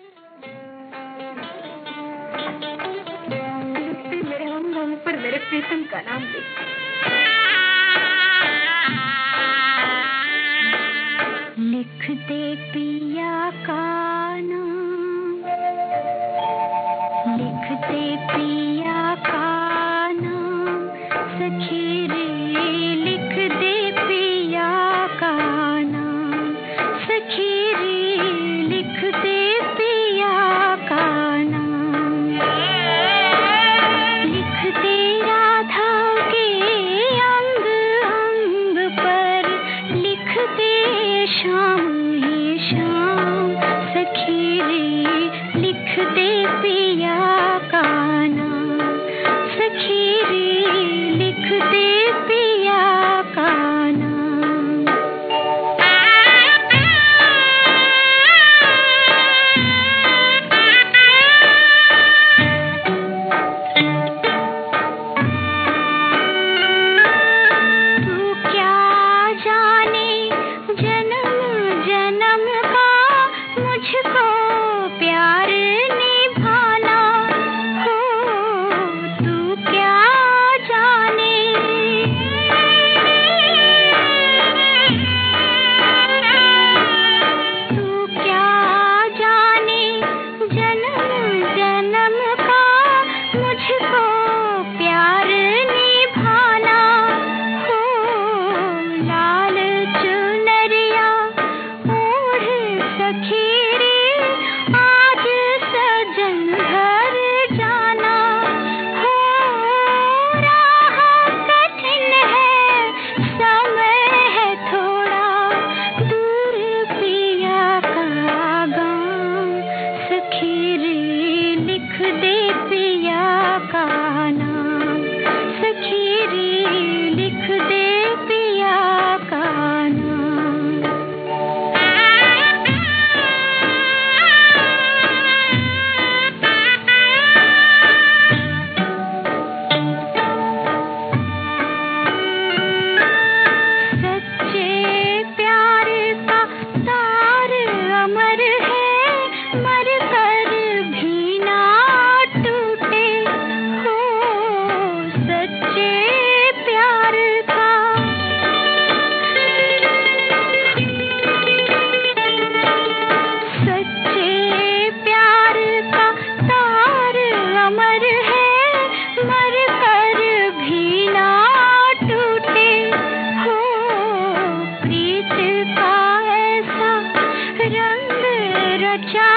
मेरे हम पर मेरे प्रीतम का नाम लिख। लिख दे पिया का नाम, लिख दे पिया का नाम, सखी रे लिख दे पिया का नाम, सखी रे लिख दे पिया का नाम। लिख दे राधा के अंग अंग पर, लिख दे शाम ही शाम, सखी रे लिख दे पिया का नाम, सखी रे लिख दे पिया का नाम। तू क्या जाने जन्म जन्म का मुझको प्यार निभाना हो, तू क्या जाने। तू क्या जाने जन्म जन्म का मुझको प्यार निभाना हो। लाल चुनरिया ओढ़ सखी रे आज सजन घर जाना हो। राह कठिन है, समय है थोड़ा दूर, पिया का गाँव, सखी रे लिख दे पिया का नाम, सखी रे लिख दे पिया का नाम। सच्चे प्यार का तार अमर है, मर कर भी ना टूटे हो। सच्चे प्यार का, सच्चे प्यार का तार अमर है, मर कर भी ना टूटे हो। प्रीत का ऐसा रंग रचा